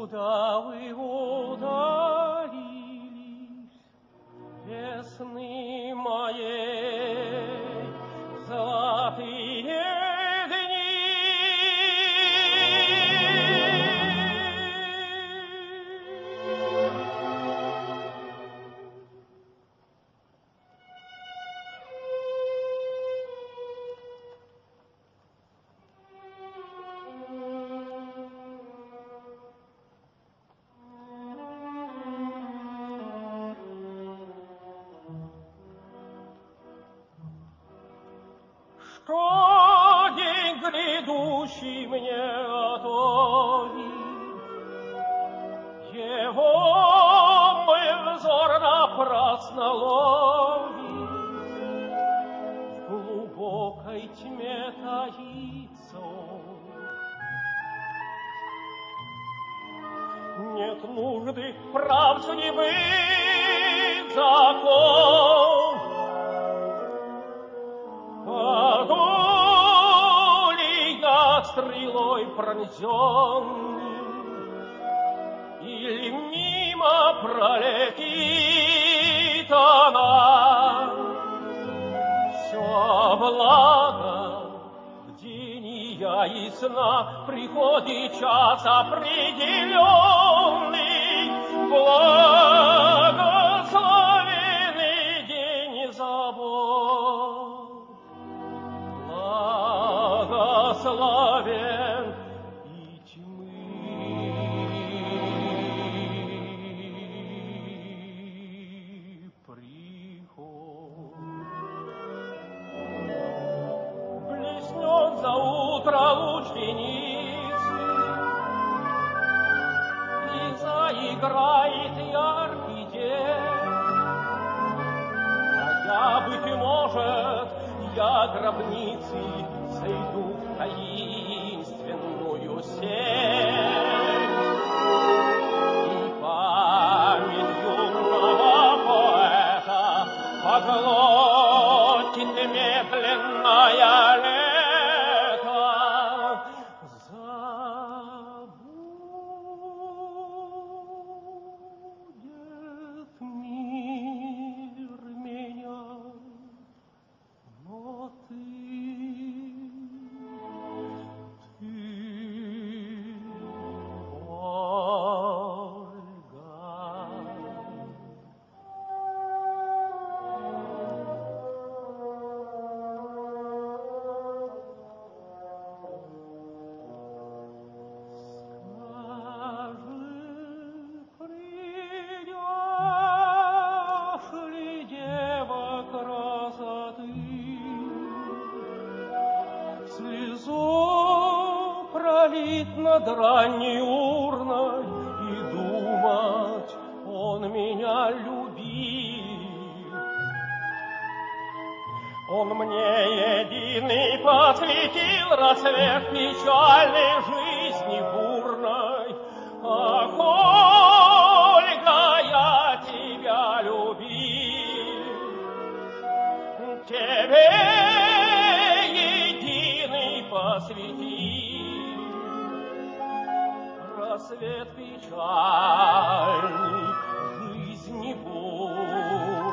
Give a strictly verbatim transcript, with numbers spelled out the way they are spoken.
Куда вы удалились, весны моей золотые дни? Что день грядущий мне готовит, его мой взор напрасно ловит. В глубокой тьме таится он. Нет нужды прав судьбы закон. Паду ли я стрелой пронзенный, или мимо пролетит она? Все благо в день я и сна приходит час определенный, благословенный день забот. Благословен и тьмы приход. Блеснет за утро луч деницы, и заиграет яркий день. А я, быть может, я гробницы зайду в таинственную сеть, и память юного поэта поглотит медленное лето. Забудет мир меня, но ты, ты, Ольга. Скажи, придешь ли, дева красоты, слезу пролить над ранней урной и думать, он меня любил. Он мне единый посвятил рассвет печальной жизни бурной. Ах, Ольга, я тебя любил, тебе единый посвятил рассвет печальный жизни бурной.